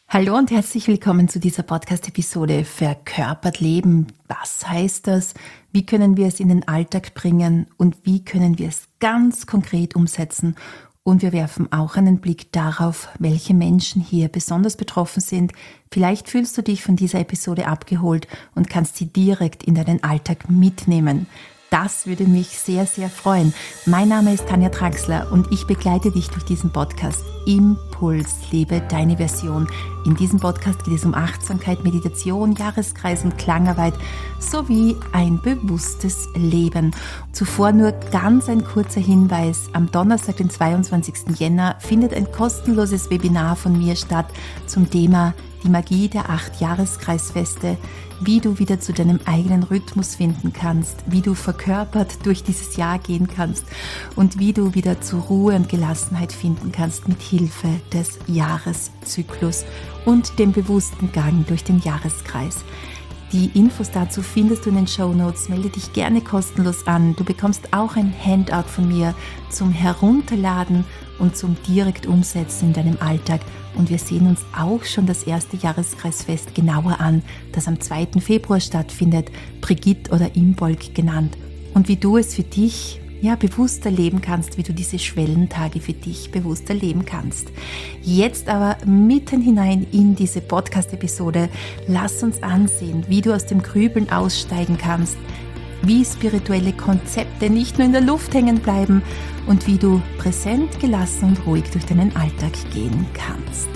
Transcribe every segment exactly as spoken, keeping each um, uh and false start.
Hallo und herzlich willkommen zu dieser Podcast-Episode Verkörpert Leben. Was heißt das? Wie können wir es in den Alltag bringen und wie können wir es ganz konkret umsetzen? Und wir werfen auch einen Blick darauf, welche Menschen hier besonders betroffen sind. Vielleicht fühlst du dich von dieser Episode abgeholt und kannst sie direkt in deinen Alltag mitnehmen. Das würde mich sehr, sehr freuen. Mein Name ist Tanja Traxler und ich begleite dich durch diesen Podcast Impuls, lebe deine Version. In diesem Podcast geht es um Achtsamkeit, Meditation, Jahreskreis und Klangarbeit sowie ein bewusstes Leben. Zuvor nur ganz ein kurzer Hinweis. Am Donnerstag, den zweiundzwanzigsten Jänner, findet ein kostenloses Webinar von mir statt zum Thema die Magie der acht Jahreskreisfeste, wie du wieder zu deinem eigenen Rhythmus finden kannst, wie du verkörpert durch dieses Jahr gehen kannst und wie du wieder zur Ruhe und Gelassenheit finden kannst mit Hilfe des Jahreszyklus und dem bewussten Gang durch den Jahreskreis. Die Infos dazu findest du in den Shownotes. Melde dich gerne kostenlos an. Du bekommst auch ein Handout von mir zum Herunterladen und zum direkt Umsetzen in deinem Alltag. Und wir sehen uns auch schon das erste Jahreskreisfest genauer an, das am zweiten Februar stattfindet, Brigitte oder Imbolg genannt. Und wie du es für dich ja, bewusster leben kannst, wie du diese Schwellentage für dich bewusster leben kannst. Jetzt aber mitten hinein in diese Podcast-Episode, lass uns ansehen, wie du aus dem Grübeln aussteigen kannst, wie spirituelle Konzepte nicht nur in der Luft hängen bleiben und wie du präsent, gelassen und ruhig durch deinen Alltag gehen kannst.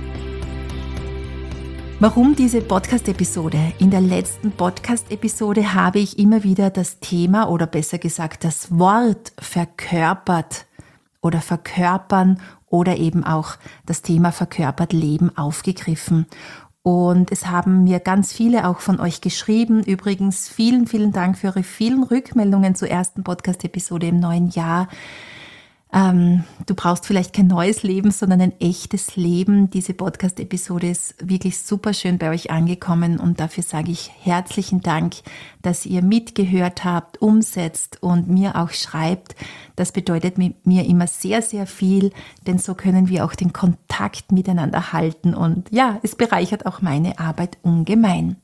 Warum diese Podcast-Episode? In der letzten Podcast-Episode habe ich immer wieder das Thema oder besser gesagt das Wort verkörpert oder verkörpern oder eben auch das Thema verkörpert Leben aufgegriffen. Und es haben mir ganz viele auch von euch geschrieben. Übrigens vielen, vielen Dank für eure vielen Rückmeldungen zur ersten Podcast-Episode im neuen Jahr. Ähm, du brauchst vielleicht kein neues Leben, sondern ein echtes Leben. Diese Podcast-Episode ist wirklich super schön bei euch angekommen und dafür sage ich herzlichen Dank, dass ihr mitgehört habt, umsetzt und mir auch schreibt. Das bedeutet mir immer sehr, sehr viel, denn so können wir auch den Kontakt miteinander halten und ja, es bereichert auch meine Arbeit ungemein.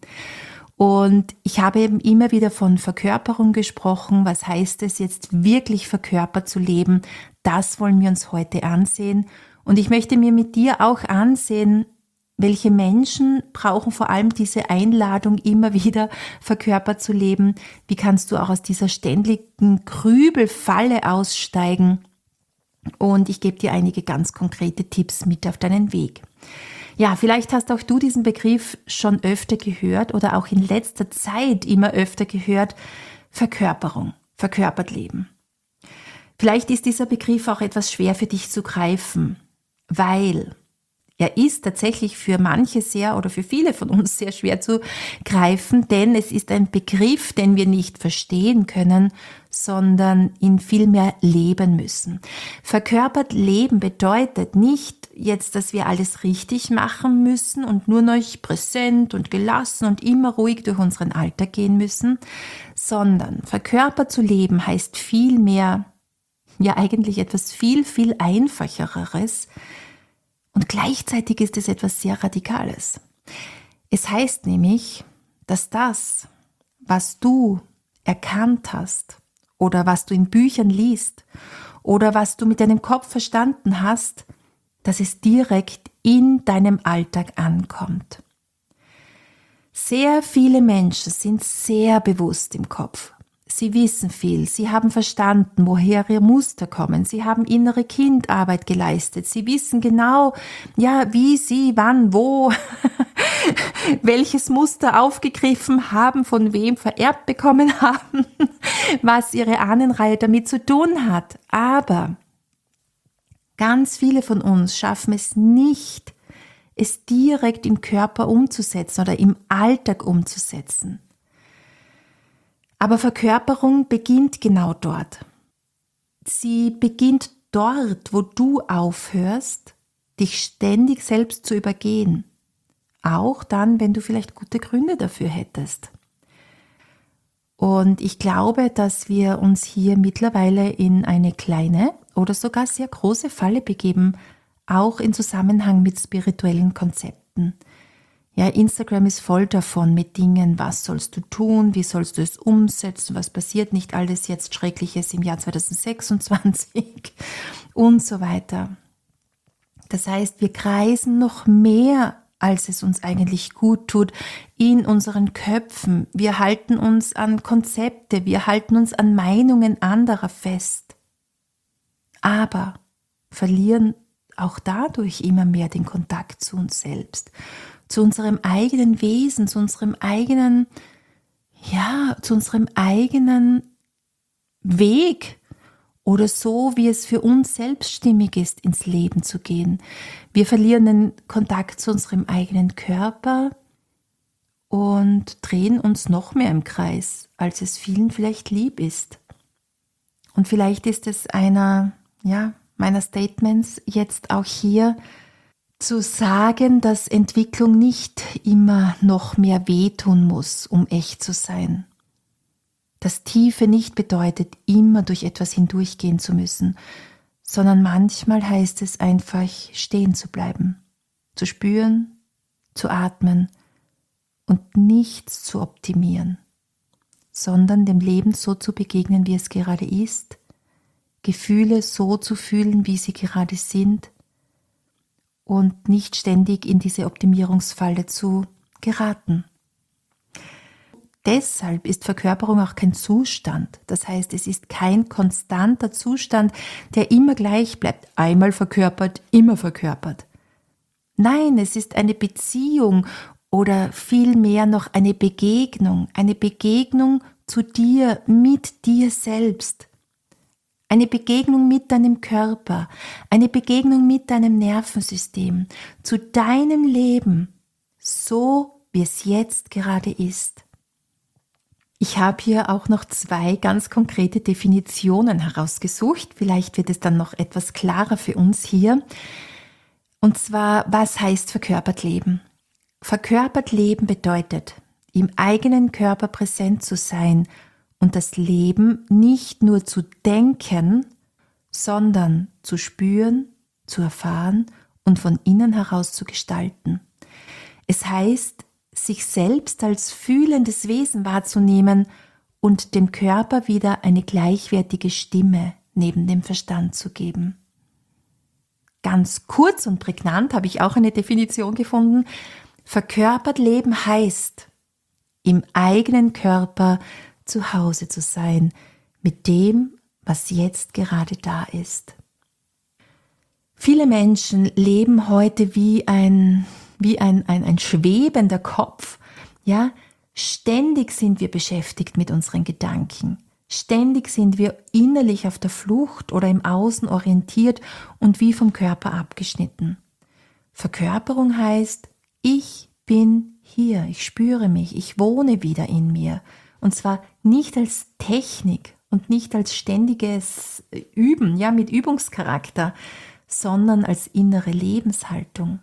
Und ich habe eben immer wieder von Verkörperung gesprochen. Was heißt es jetzt wirklich verkörpert zu leben? Das wollen wir uns heute ansehen. Und ich möchte mir mit dir auch ansehen, welche Menschen brauchen vor allem diese Einladung, immer wieder verkörpert zu leben. Wie kannst du auch aus dieser ständigen Grübelfalle aussteigen? Und ich gebe dir einige ganz konkrete Tipps mit auf deinen Weg. Ja, vielleicht hast auch du diesen Begriff schon öfter gehört oder auch in letzter Zeit immer öfter gehört. Verkörperung, verkörpert leben. Vielleicht ist dieser Begriff auch etwas schwer für dich zu greifen, weil er ist tatsächlich für manche sehr oder für viele von uns sehr schwer zu greifen, denn es ist ein Begriff, den wir nicht verstehen können, sondern ihn vielmehr leben müssen. Verkörpert leben bedeutet nicht jetzt, dass wir alles richtig machen müssen und nur noch präsent und gelassen und immer ruhig durch unseren Alltag gehen müssen, sondern verkörpert zu leben heißt vielmehr, ja eigentlich etwas viel, viel Einfacheres, und gleichzeitig ist es etwas sehr Radikales. Es heißt nämlich, dass das, was du erkannt hast oder was du in Büchern liest oder was du mit deinem Kopf verstanden hast, dass es direkt in deinem Alltag ankommt. Sehr viele Menschen sind sehr bewusst im Kopf. Sie wissen viel, sie haben verstanden, woher ihre Muster kommen, sie haben innere Kindarbeit geleistet, sie wissen genau, ja, wie sie, wann, wo, welches Muster aufgegriffen haben, von wem vererbt bekommen haben, was ihre Ahnenreihe damit zu tun hat. Aber ganz viele von uns schaffen es nicht, es direkt im Körper umzusetzen oder im Alltag umzusetzen. Aber Verkörperung beginnt genau dort. Sie beginnt dort, wo du aufhörst, dich ständig selbst zu übergehen. Auch dann, wenn du vielleicht gute Gründe dafür hättest. Und ich glaube, dass wir uns hier mittlerweile in eine kleine oder sogar sehr große Falle begeben, auch in Zusammenhang mit spirituellen Konzepten. Nachrichten. Ja, Instagram ist voll davon mit Dingen, was sollst du tun, wie sollst du es umsetzen, was passiert nicht alles jetzt Schreckliches im Jahr zwanzig sechsundzwanzig und so weiter. Das heißt, wir kreisen noch mehr, als es uns eigentlich gut tut, in unseren Köpfen. Wir halten uns an Konzepte, wir halten uns an Meinungen anderer fest, aber verlieren auch dadurch immer mehr den Kontakt zu uns selbst, zu unserem eigenen Wesen, zu unserem eigenen, ja, zu unserem eigenen Weg oder so, wie es für uns selbststimmig ist, ins Leben zu gehen. Wir verlieren den Kontakt zu unserem eigenen Körper und drehen uns noch mehr im Kreis, als es vielen vielleicht lieb ist. Und vielleicht ist es einer, ja, meiner Statements jetzt auch hier, zu sagen, dass Entwicklung nicht immer noch mehr wehtun muss, um echt zu sein. Dass Tiefe nicht bedeutet, immer durch etwas hindurchgehen zu müssen, sondern manchmal heißt es einfach, stehen zu bleiben, zu spüren, zu atmen und nichts zu optimieren, sondern dem Leben so zu begegnen, wie es gerade ist, Gefühle so zu fühlen, wie sie gerade sind, und nicht ständig in diese Optimierungsfalle zu geraten. Deshalb ist Verkörperung auch kein Zustand. Das heißt, es ist kein konstanter Zustand, der immer gleich bleibt. Einmal verkörpert, immer verkörpert. Nein, es ist eine Beziehung oder vielmehr noch eine Begegnung. Eine Begegnung zu dir, mit dir selbst. Eine Begegnung mit deinem Körper, eine Begegnung mit deinem Nervensystem, zu deinem Leben, so wie es jetzt gerade ist. Ich habe hier auch noch zwei ganz konkrete Definitionen herausgesucht. Vielleicht wird es dann noch etwas klarer für uns hier. Und zwar, was heißt verkörpert leben? Verkörpert leben bedeutet, im eigenen Körper präsent zu sein und das Leben nicht nur zu denken, sondern zu spüren, zu erfahren und von innen heraus zu gestalten. Es heißt, sich selbst als fühlendes Wesen wahrzunehmen und dem Körper wieder eine gleichwertige Stimme neben dem Verstand zu geben. Ganz kurz und prägnant habe ich auch eine Definition gefunden. Verkörpert leben heißt, im eigenen Körper zu Hause zu sein, mit dem, was jetzt gerade da ist. Viele Menschen leben heute wie ein, wie ein, ein, ein schwebender Kopf. Ja, ständig sind wir beschäftigt mit unseren Gedanken. Ständig sind wir innerlich auf der Flucht oder im Außen orientiert und wie vom Körper abgeschnitten. Verkörperung heißt, ich bin hier, ich spüre mich, ich wohne wieder in mir. Und zwar nicht als Technik und nicht als ständiges Üben, ja, mit Übungscharakter, sondern als innere Lebenshaltung.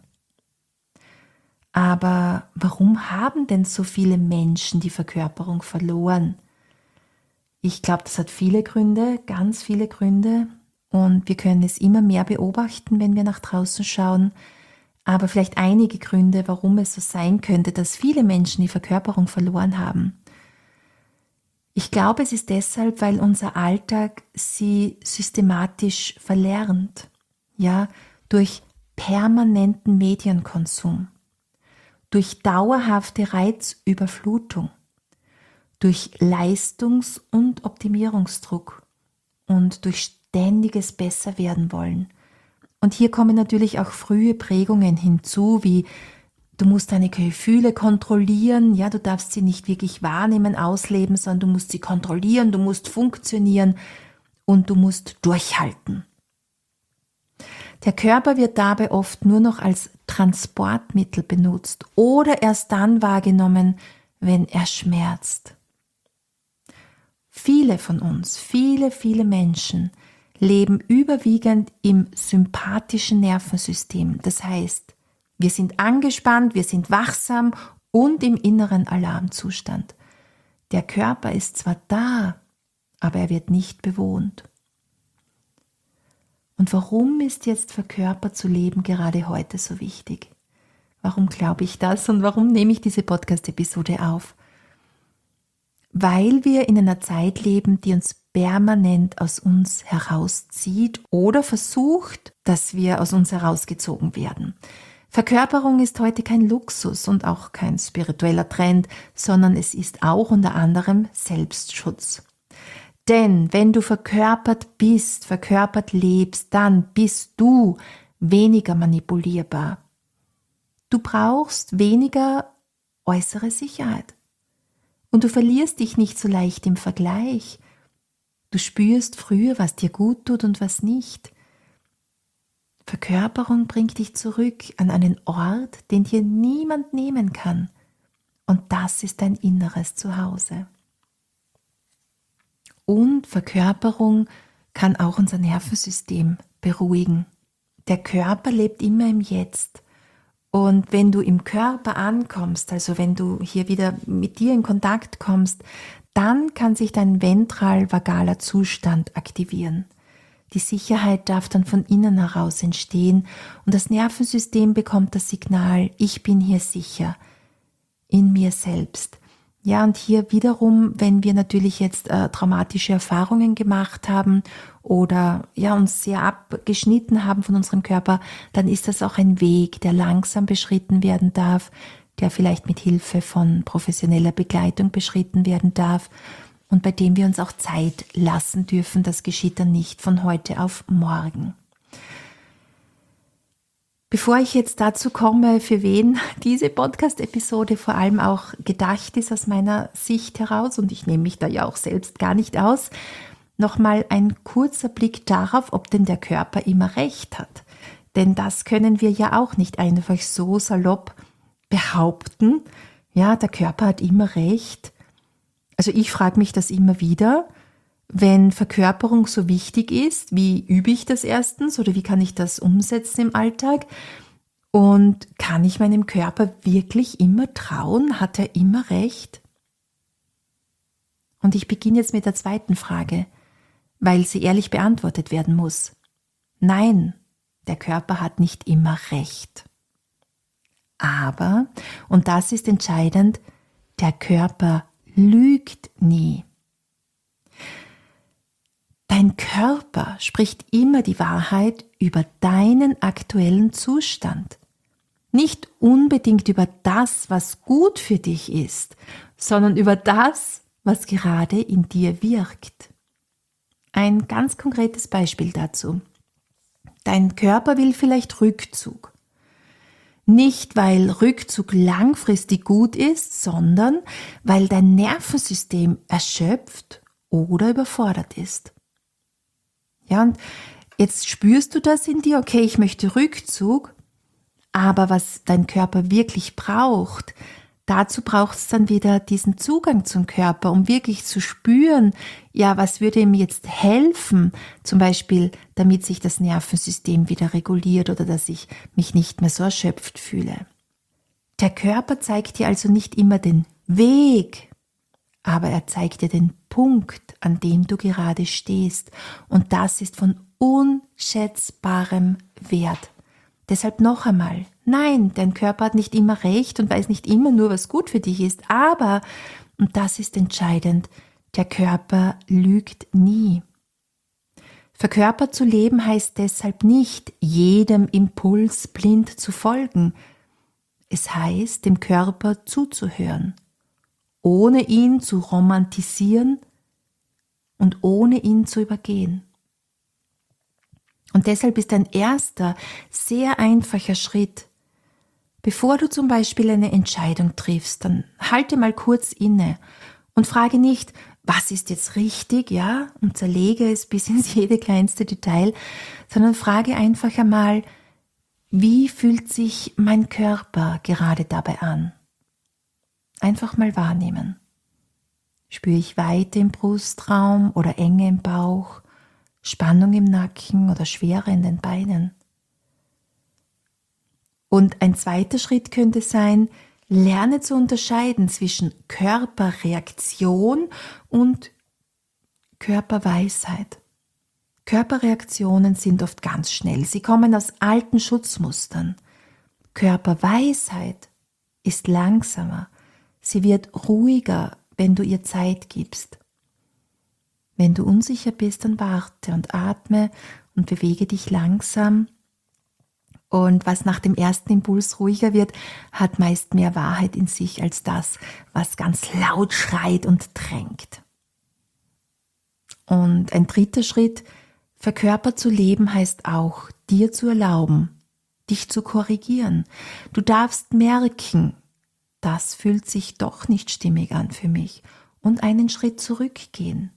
Aber warum haben denn so viele Menschen die Verkörperung verloren? Ich glaube, das hat viele Gründe, ganz viele Gründe. Und wir können es immer mehr beobachten, wenn wir nach draußen schauen. Aber vielleicht einige Gründe, warum es so sein könnte, dass viele Menschen die Verkörperung verloren haben. Ich glaube, es ist deshalb, weil unser Alltag sie systematisch verlernt, ja, durch permanenten Medienkonsum, durch dauerhafte Reizüberflutung, durch Leistungs- und Optimierungsdruck und durch ständiges Besserwerden-Wollen. Und hier kommen natürlich auch frühe Prägungen hinzu, wie du musst deine Gefühle kontrollieren, ja, du darfst sie nicht wirklich wahrnehmen, ausleben, sondern du musst sie kontrollieren, du musst funktionieren und du musst durchhalten. Der Körper wird dabei oft nur noch als Transportmittel benutzt oder erst dann wahrgenommen, wenn er schmerzt. Viele von uns, viele, viele Menschen leben überwiegend im sympathischen Nervensystem. Das heißt, wir sind angespannt, wir sind wachsam und im inneren Alarmzustand. Der Körper ist zwar da, aber er wird nicht bewohnt. Und warum ist jetzt verkörpert zu leben gerade heute so wichtig? Warum glaube ich das und warum nehme ich diese Podcast-Episode auf? Weil wir in einer Zeit leben, die uns permanent aus uns herauszieht oder versucht, dass wir aus uns herausgezogen werden. Verkörperung ist heute kein Luxus und auch kein spiritueller Trend, sondern es ist auch unter anderem Selbstschutz. Denn wenn du verkörpert bist, verkörpert lebst, dann bist du weniger manipulierbar. Du brauchst weniger äußere Sicherheit. Und du verlierst dich nicht so leicht im Vergleich. Du spürst früher, was dir gut tut und was nicht. Verkörperung bringt dich zurück an einen Ort, den dir niemand nehmen kann. Und das ist dein inneres Zuhause. Und Verkörperung kann auch unser Nervensystem beruhigen. Der Körper lebt immer im Jetzt. Und wenn du im Körper ankommst, also wenn du hier wieder mit dir in Kontakt kommst, dann kann sich dein ventral-vagaler Zustand aktivieren. Die Sicherheit darf dann von innen heraus entstehen und das Nervensystem bekommt das Signal, ich bin hier sicher, in mir selbst. Ja, und hier wiederum, wenn wir natürlich jetzt äh, traumatische Erfahrungen gemacht haben oder ja uns sehr abgeschnitten haben von unserem Körper, dann ist das auch ein Weg, der langsam beschritten werden darf, der vielleicht mit Hilfe von professioneller Begleitung beschritten werden darf und bei dem wir uns auch Zeit lassen dürfen. Das geschieht dann nicht von heute auf morgen. Bevor ich jetzt dazu komme, für wen diese Podcast-Episode vor allem auch gedacht ist aus meiner Sicht heraus, und ich nehme mich da ja auch selbst gar nicht aus, nochmal ein kurzer Blick darauf, ob denn der Körper immer recht hat. Denn das können wir ja auch nicht einfach so salopp behaupten. Ja, der Körper hat immer recht. Also ich frage mich das immer wieder. Wenn Verkörperung so wichtig ist, wie übe ich das erstens oder wie kann ich das umsetzen im Alltag? Und kann ich meinem Körper wirklich immer trauen? Hat er immer recht? Und ich beginne jetzt mit der zweiten Frage, weil sie ehrlich beantwortet werden muss. Nein, der Körper hat nicht immer recht. Aber, und das ist entscheidend, der Körper lügt nie. Dein Körper spricht immer die Wahrheit über deinen aktuellen Zustand. Nicht unbedingt über das, was gut für dich ist, sondern über das, was gerade in dir wirkt. Ein ganz konkretes Beispiel dazu. Dein Körper will vielleicht Rückzug. Nicht, weil Rückzug langfristig gut ist, sondern weil dein Nervensystem erschöpft oder überfordert ist. Ja, und jetzt spürst du das in dir, okay, ich möchte Rückzug, aber was dein Körper wirklich braucht, dazu braucht es dann wieder diesen Zugang zum Körper, um wirklich zu spüren, ja, was würde ihm jetzt helfen, zum Beispiel, damit sich das Nervensystem wieder reguliert oder dass ich mich nicht mehr so erschöpft fühle. Der Körper zeigt dir also nicht immer den Weg, aber er zeigt dir den Punkt, an dem du gerade stehst. Und das ist von unschätzbarem Wert. Deshalb noch einmal, nein, dein Körper hat nicht immer recht und weiß nicht immer nur, was gut für dich ist. Aber, und das ist entscheidend, der Körper lügt nie. Verkörpert zu leben heißt deshalb nicht, jedem Impuls blind zu folgen. Es heißt, dem Körper zuzuhören, ohne ihn zu romantisieren und ohne ihn zu übergehen. Und deshalb ist ein erster, sehr einfacher Schritt, bevor du zum Beispiel eine Entscheidung triffst, dann halte mal kurz inne und frage nicht, was ist jetzt richtig, ja, und zerlege es bis ins jede kleinste Detail, sondern frage einfach einmal, wie fühlt sich mein Körper gerade dabei an? Einfach mal wahrnehmen. Spüre ich Weite im Brustraum oder Enge im Bauch, Spannung im Nacken oder Schwere in den Beinen? Und ein zweiter Schritt könnte sein, lerne zu unterscheiden zwischen Körperreaktion und Körperweisheit. Körperreaktionen sind oft ganz schnell. Sie kommen aus alten Schutzmustern. Körperweisheit ist langsamer. Sie wird ruhiger, wenn du ihr Zeit gibst. Wenn du unsicher bist, dann warte und atme und bewege dich langsam. Und was nach dem ersten Impuls ruhiger wird, hat meist mehr Wahrheit in sich als das, was ganz laut schreit und drängt. Und ein dritter Schritt, verkörpert zu leben, heißt auch, dir zu erlauben, dich zu korrigieren. Du darfst merken, das fühlt sich doch nicht stimmig an für mich, und einen Schritt zurückgehen.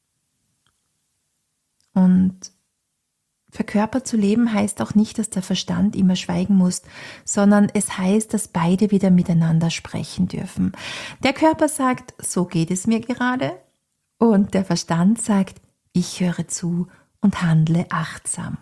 Und verkörpert zu leben heißt auch nicht, dass der Verstand immer schweigen muss, sondern es heißt, dass beide wieder miteinander sprechen dürfen. Der Körper sagt, so geht es mir gerade, und der Verstand sagt, ich höre zu und handle achtsam.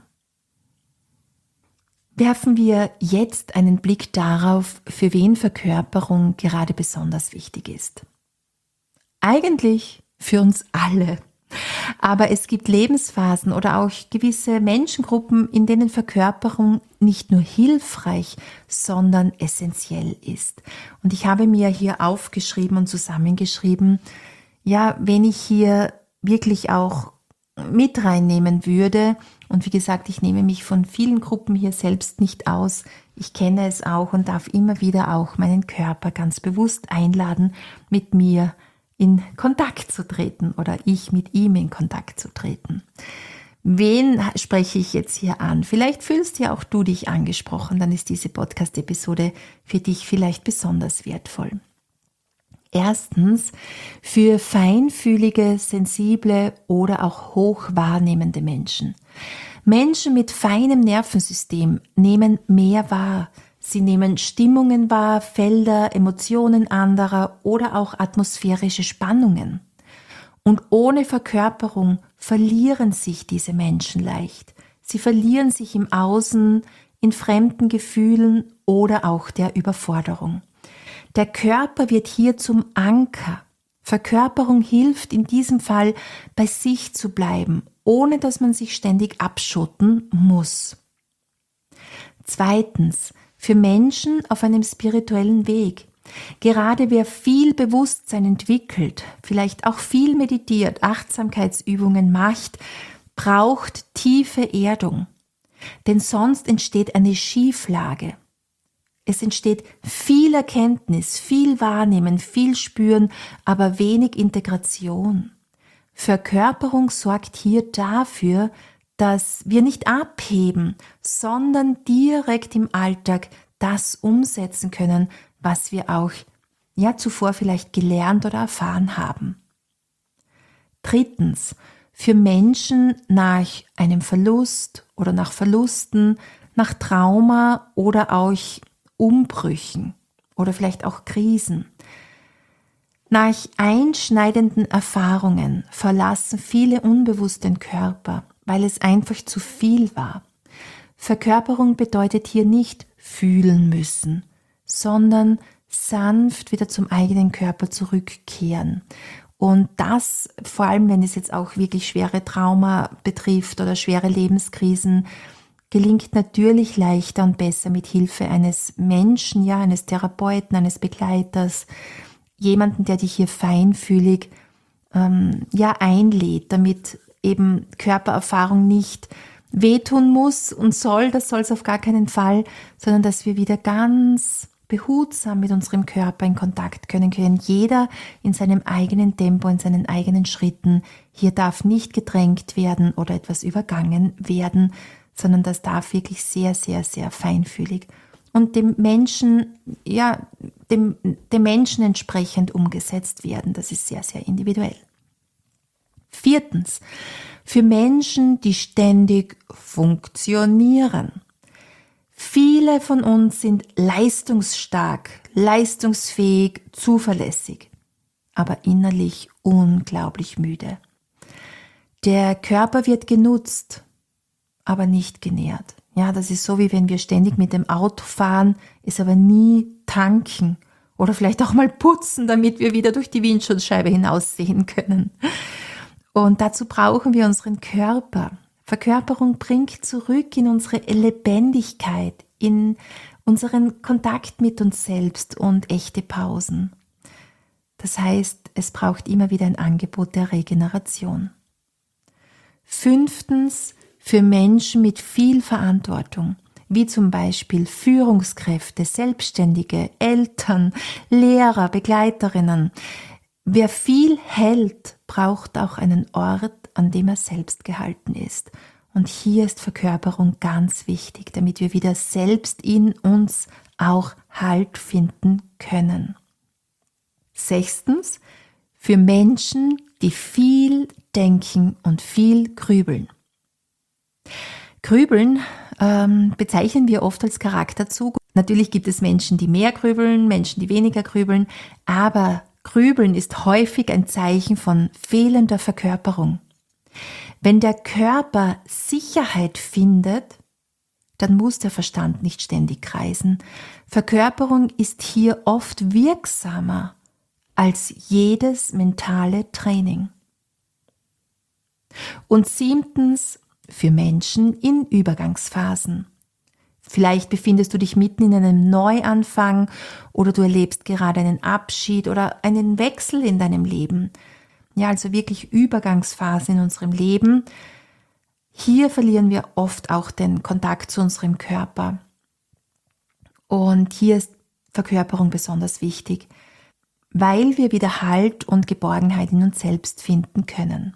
Werfen wir jetzt einen Blick darauf, für wen Verkörperung gerade besonders wichtig ist. Eigentlich für uns alle. Aber es gibt Lebensphasen oder auch gewisse Menschengruppen, in denen Verkörperung nicht nur hilfreich, sondern essentiell ist. Und ich habe mir hier aufgeschrieben und zusammengeschrieben, ja, wenn ich hier wirklich auch mit reinnehmen würde, und wie gesagt, ich nehme mich von vielen Gruppen hier selbst nicht aus, ich kenne es auch und darf immer wieder auch meinen Körper ganz bewusst einladen, mit mir in Kontakt zu treten oder ich mit ihm in Kontakt zu treten. Wen spreche ich jetzt hier an? Vielleicht fühlst ja auch du dich angesprochen, dann ist diese Podcast-Episode für dich vielleicht besonders wertvoll. Erstens, für feinfühlige, sensible oder auch hochwahrnehmende Menschen. Menschen mit feinem Nervensystem nehmen mehr wahr. Sie nehmen Stimmungen wahr, Felder, Emotionen anderer oder auch atmosphärische Spannungen. Und ohne Verkörperung verlieren sich diese Menschen leicht. Sie verlieren sich im Außen, in fremden Gefühlen oder auch der Überforderung. Der Körper wird hier zum Anker. Verkörperung hilft in diesem Fall, bei sich zu bleiben, ohne dass man sich ständig abschotten muss. Zweitens, für Menschen auf einem spirituellen Weg. Gerade wer viel Bewusstsein entwickelt, vielleicht auch viel meditiert, Achtsamkeitsübungen macht, braucht tiefe Erdung. Denn sonst entsteht eine Schieflage. Es entsteht viel Erkenntnis, viel Wahrnehmen, viel Spüren, aber wenig Integration. Verkörperung sorgt hier dafür, dass wir nicht abheben, sondern direkt im Alltag das umsetzen können, was wir auch ja zuvor vielleicht gelernt oder erfahren haben. Drittens, für Menschen nach einem Verlust oder nach Verlusten, nach Trauma oder auch Umbrüchen oder vielleicht auch Krisen. Nach einschneidenden Erfahrungen verlassen viele unbewusst den Körper, weil es einfach zu viel war. Verkörperung bedeutet hier nicht fühlen müssen, sondern sanft wieder zum eigenen Körper zurückkehren. Und das, vor allem wenn es jetzt auch wirklich schwere Trauma betrifft oder schwere Lebenskrisen, gelingt natürlich leichter und besser mit Hilfe eines Menschen, ja, eines Therapeuten, eines Begleiters, jemanden, der dich hier feinfühlig ähm, ja, einlädt, damit eben Körpererfahrung nicht wehtun muss und soll, das soll es auf gar keinen Fall, sondern dass wir wieder ganz behutsam mit unserem Körper in Kontakt können können. Jeder in seinem eigenen Tempo, in seinen eigenen Schritten. Hier darf nicht gedrängt werden oder etwas übergangen werden, sondern das darf wirklich sehr, sehr, sehr feinfühlig und dem Menschen, ja, dem, dem Menschen entsprechend umgesetzt werden. Das ist sehr, sehr individuell. Viertens, für Menschen, die ständig funktionieren. Viele von uns sind leistungsstark, leistungsfähig, zuverlässig, aber innerlich unglaublich müde. Der Körper wird genutzt, aber nicht genährt. Ja, das ist so, wie wenn wir ständig mit dem Auto fahren, es aber nie tanken oder vielleicht auch mal putzen, damit wir wieder durch die Windschutzscheibe hinaussehen können. Und dazu brauchen wir unseren Körper. Verkörperung bringt zurück in unsere Lebendigkeit, in unseren Kontakt mit uns selbst und echte Pausen. Das heißt, es braucht immer wieder ein Angebot der Regeneration. Fünftens, für Menschen mit viel Verantwortung, wie zum Beispiel Führungskräfte, Selbstständige, Eltern, Lehrer, Begleiterinnen. Wer viel hält, braucht auch einen Ort, an dem er selbst gehalten ist. Und hier ist Verkörperung ganz wichtig, damit wir wieder selbst in uns auch Halt finden können. Sechstens, für Menschen, die viel denken und viel grübeln. Grübeln ähm, bezeichnen wir oft als Charakterzug. Natürlich gibt es Menschen, die mehr grübeln, Menschen, die weniger grübeln, aber Grübeln ist häufig ein Zeichen von fehlender Verkörperung. Wenn der Körper Sicherheit findet, dann muss der Verstand nicht ständig kreisen. Verkörperung ist hier oft wirksamer als jedes mentale Training. Und siebtens, für Menschen in Übergangsphasen. Vielleicht befindest du dich mitten in einem Neuanfang oder du erlebst gerade einen Abschied oder einen Wechsel in deinem Leben. Ja, also wirklich Übergangsphasen in unserem Leben. Hier verlieren wir oft auch den Kontakt zu unserem Körper. Und hier ist Verkörperung besonders wichtig, weil wir wieder Halt und Geborgenheit in uns selbst finden können.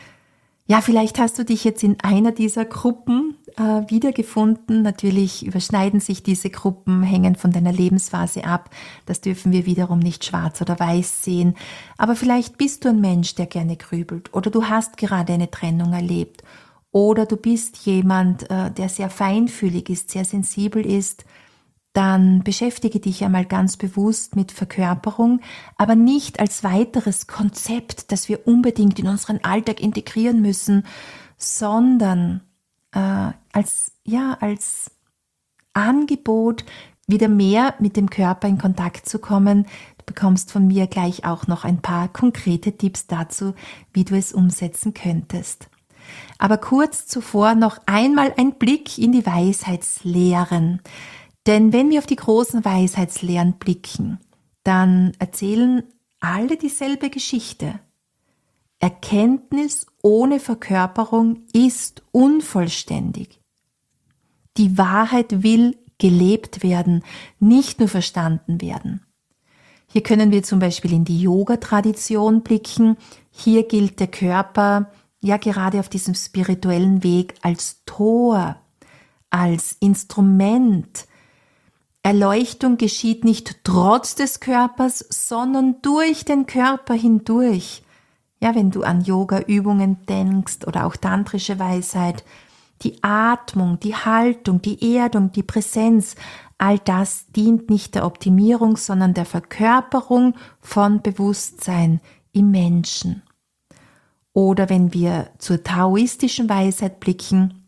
Ja, vielleicht hast du dich jetzt in einer dieser Gruppen äh, wiedergefunden. Natürlich überschneiden sich diese Gruppen, hängen von deiner Lebensphase ab. Das dürfen wir wiederum nicht schwarz oder weiß sehen. Aber vielleicht bist du ein Mensch, der gerne grübelt, oder du hast gerade eine Trennung erlebt, oder du bist jemand, äh, der sehr feinfühlig ist, sehr sensibel ist. Dann beschäftige dich einmal ganz bewusst mit Verkörperung, aber nicht als weiteres Konzept, das wir unbedingt in unseren Alltag integrieren müssen, sondern äh, als, ja, als Angebot, wieder mehr mit dem Körper in Kontakt zu kommen. Du bekommst von mir gleich auch noch ein paar konkrete Tipps dazu, wie du es umsetzen könntest. Aber kurz zuvor noch einmal ein Blick in die Weisheitslehren. Denn wenn wir auf die großen Weisheitslehren blicken, dann erzählen alle dieselbe Geschichte. Erkenntnis ohne Verkörperung ist unvollständig. Die Wahrheit will gelebt werden, nicht nur verstanden werden. Hier können wir zum Beispiel in die Yoga-Tradition blicken. Hier gilt der Körper ja gerade auf diesem spirituellen Weg als Tor, als Instrument. Erleuchtung geschieht nicht trotz des Körpers, sondern durch den Körper hindurch. Ja, wenn du an Yoga-Übungen denkst oder auch tantrische Weisheit, die Atmung, die Haltung, die Erdung, die Präsenz, all das dient nicht der Optimierung, sondern der Verkörperung von Bewusstsein im Menschen. Oder wenn wir zur taoistischen Weisheit blicken,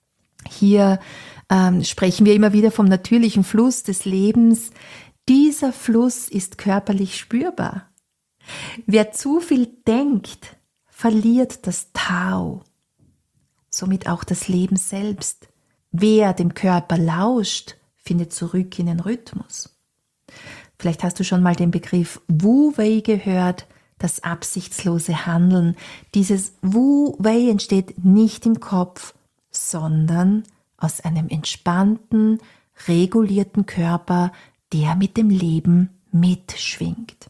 hier ähm, sprechen wir immer wieder vom natürlichen Fluss des Lebens. Dieser Fluss ist körperlich spürbar. Wer zu viel denkt, verliert das Tao, somit auch das Leben selbst. Wer dem Körper lauscht, findet zurück in den Rhythmus. Vielleicht hast du schon mal den Begriff Wu-Wei gehört, das absichtslose Handeln. Dieses Wu-Wei entsteht nicht im Kopf, sondern aus einem entspannten, regulierten Körper, der mit dem Leben mitschwingt.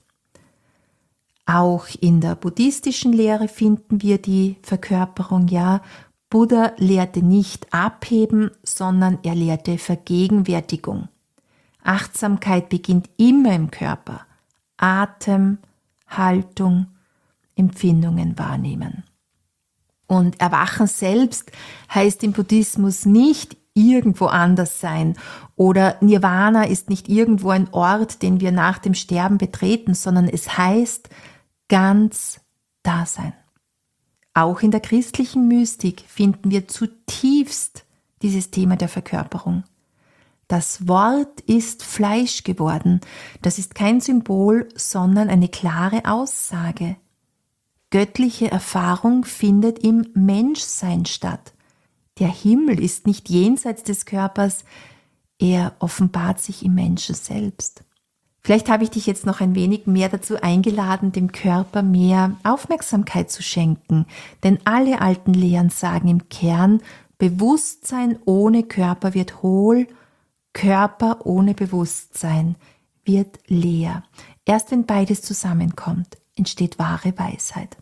Auch in der buddhistischen Lehre finden wir die Verkörperung, ja. Buddha lehrte nicht abheben, sondern er lehrte Vergegenwärtigung. Achtsamkeit beginnt immer im Körper. Atem, Haltung, Empfindungen wahrnehmen. Und Erwachen selbst heißt im Buddhismus nicht irgendwo anders sein oder Nirvana ist nicht irgendwo ein Ort, den wir nach dem Sterben betreten, sondern es heißt ganz da sein. Auch in der christlichen Mystik finden wir zutiefst dieses Thema der Verkörperung. Das Wort ist Fleisch geworden. Das ist kein Symbol, sondern eine klare Aussage. Göttliche Erfahrung findet im Menschsein statt. Der Himmel ist nicht jenseits des Körpers, Er offenbart sich im Menschen selbst. Vielleicht habe ich dich jetzt noch ein wenig mehr dazu eingeladen, dem Körper mehr Aufmerksamkeit zu schenken. Denn alle alten Lehren sagen im Kern, Bewusstsein ohne Körper wird hohl, Körper ohne Bewusstsein wird leer. Erst wenn beides zusammenkommt, entsteht wahre Weisheit.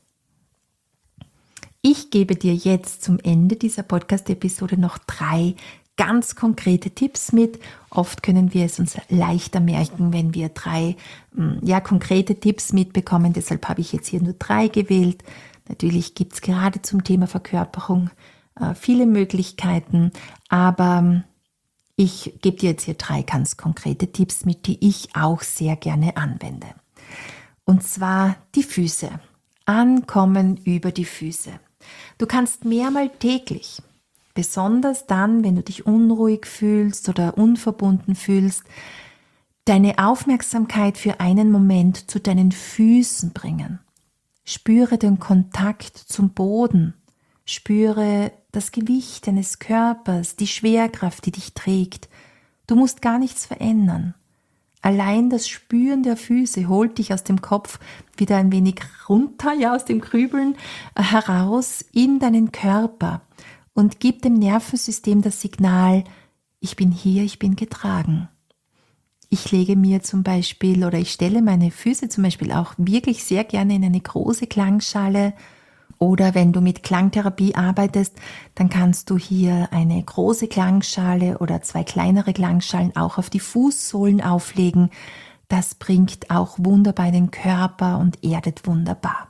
Ich gebe dir jetzt zum Ende dieser Podcast-Episode noch drei ganz konkrete Tipps mit. Oft können wir es uns leichter merken, wenn wir drei ja, konkrete Tipps mitbekommen. Deshalb habe ich jetzt hier nur drei gewählt. Natürlich gibt es gerade zum Thema Verkörperung äh, viele Möglichkeiten, aber ich gebe dir jetzt hier drei ganz konkrete Tipps mit, die ich auch sehr gerne anwende. Und zwar die Füße. Ankommen über die Füße. Du kannst mehrmal täglich, besonders dann, wenn du dich unruhig fühlst oder unverbunden fühlst, deine Aufmerksamkeit für einen Moment zu deinen Füßen bringen. Spüre den Kontakt zum Boden. Spüre das Gewicht deines Körpers, die Schwerkraft, die dich trägt. Du musst gar nichts verändern. Allein das Spüren der Füße holt dich aus dem Kopf wieder ein wenig runter, ja, aus dem Grübeln heraus in deinen Körper und gibt dem Nervensystem das Signal, ich bin hier, ich bin getragen. Ich lege mir zum Beispiel oder ich stelle meine Füße zum Beispiel auch wirklich sehr gerne in eine große Klangschale. Oder wenn du mit Klangtherapie arbeitest, dann kannst du hier eine große Klangschale oder zwei kleinere Klangschalen auch auf die Fußsohlen auflegen. Das bringt auch wunderbar den Körper und erdet wunderbar.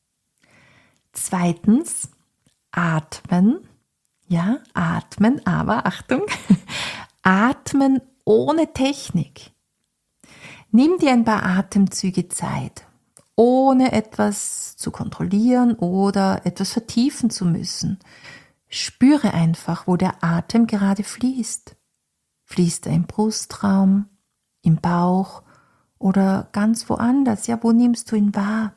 Zweitens, atmen. Ja, atmen, aber Achtung, atmen ohne Technik. Nimm dir ein paar Atemzüge Zeit, ohne etwas zu kontrollieren oder etwas vertiefen zu müssen. Spüre einfach, wo der Atem gerade fließt. Fließt er im Brustraum, im Bauch oder ganz woanders? Ja, wo nimmst du ihn wahr?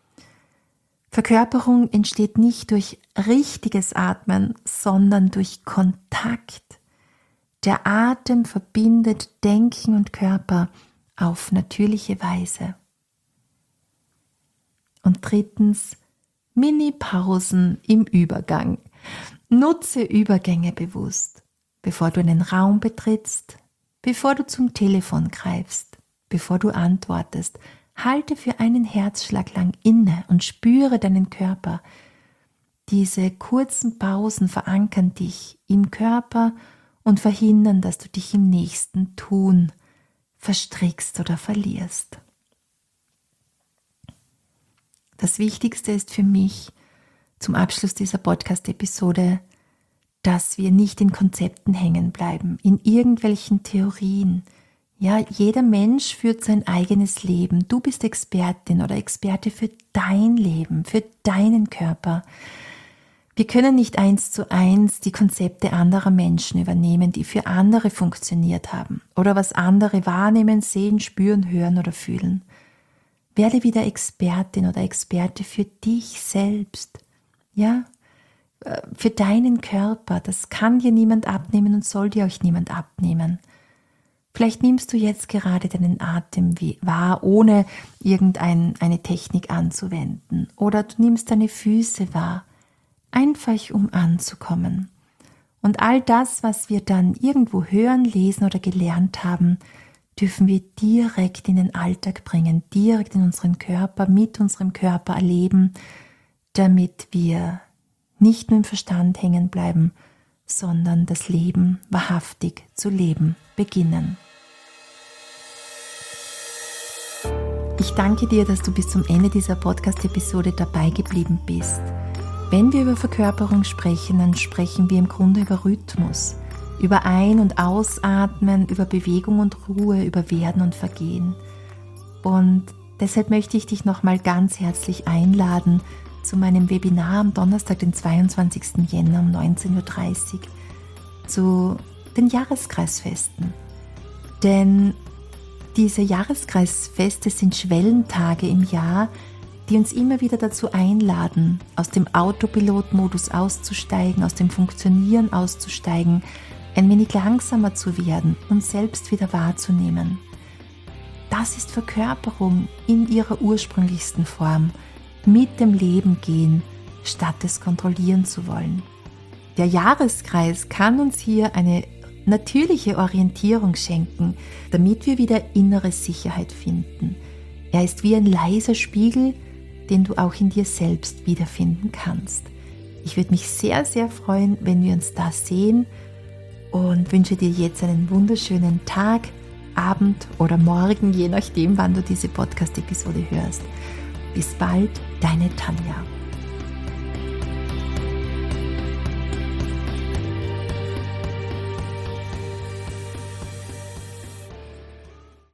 Verkörperung entsteht nicht durch richtiges Atmen, sondern durch Kontakt. Der Atem verbindet Denken und Körper auf natürliche Weise. Und drittens, Mini-Pausen im Übergang. Nutze Übergänge bewusst, bevor du einen Raum betrittst, bevor du zum Telefon greifst, bevor du antwortest. Halte für einen Herzschlag lang inne und spüre deinen Körper. Diese kurzen Pausen verankern dich im Körper und verhindern, dass du dich im nächsten Tun verstrickst oder verlierst. Das Wichtigste ist für mich zum Abschluss dieser Podcast-Episode, dass wir nicht in Konzepten hängen bleiben, in irgendwelchen Theorien. Ja, jeder Mensch führt sein eigenes Leben. Du bist Expertin oder Experte für dein Leben, für deinen Körper. Wir können nicht eins zu eins die Konzepte anderer Menschen übernehmen, die für andere funktioniert haben oder was andere wahrnehmen, sehen, spüren, hören oder fühlen. Werde wieder Expertin oder Experte für dich selbst, ja, für deinen Körper. Das kann dir niemand abnehmen und soll dir auch niemand abnehmen. Vielleicht nimmst du jetzt gerade deinen Atem wahr, ohne irgendeine Technik anzuwenden. Oder du nimmst deine Füße wahr, einfach um anzukommen. Und all das, was wir dann irgendwo hören, lesen oder gelernt haben, dürfen wir direkt in den Alltag bringen, direkt in unseren Körper, mit unserem Körper erleben, damit wir nicht nur im Verstand hängen bleiben, sondern das Leben wahrhaftig zu leben beginnen. Ich danke dir, dass du bis zum Ende dieser Podcast-Episode dabei geblieben bist. Wenn wir über Verkörperung sprechen, dann sprechen wir im Grunde über Rhythmus, über Ein- und Ausatmen, über Bewegung und Ruhe, über Werden und Vergehen. Und deshalb möchte ich dich nochmal ganz herzlich einladen zu meinem Webinar am Donnerstag, den zweiundzwanzigsten Jänner um neunzehn Uhr dreißig zu den Jahreskreisfesten. Denn diese Jahreskreisfeste sind Schwellentage im Jahr, die uns immer wieder dazu einladen, aus dem Autopilotmodus auszusteigen, aus dem Funktionieren auszusteigen, ein wenig langsamer zu werden und selbst wieder wahrzunehmen. Das ist Verkörperung in ihrer ursprünglichsten Form, mit dem Leben gehen, statt es kontrollieren zu wollen. Der Jahreskreis kann uns hier eine natürliche Orientierung schenken, damit wir wieder innere Sicherheit finden. Er ist wie ein leiser Spiegel, den du auch in dir selbst wiederfinden kannst. Ich würde mich sehr, sehr freuen, wenn wir uns da sehen und wünsche dir jetzt einen wunderschönen Tag, Abend oder Morgen, je nachdem, wann du diese Podcast-Episode hörst. Bis bald, deine Tanja.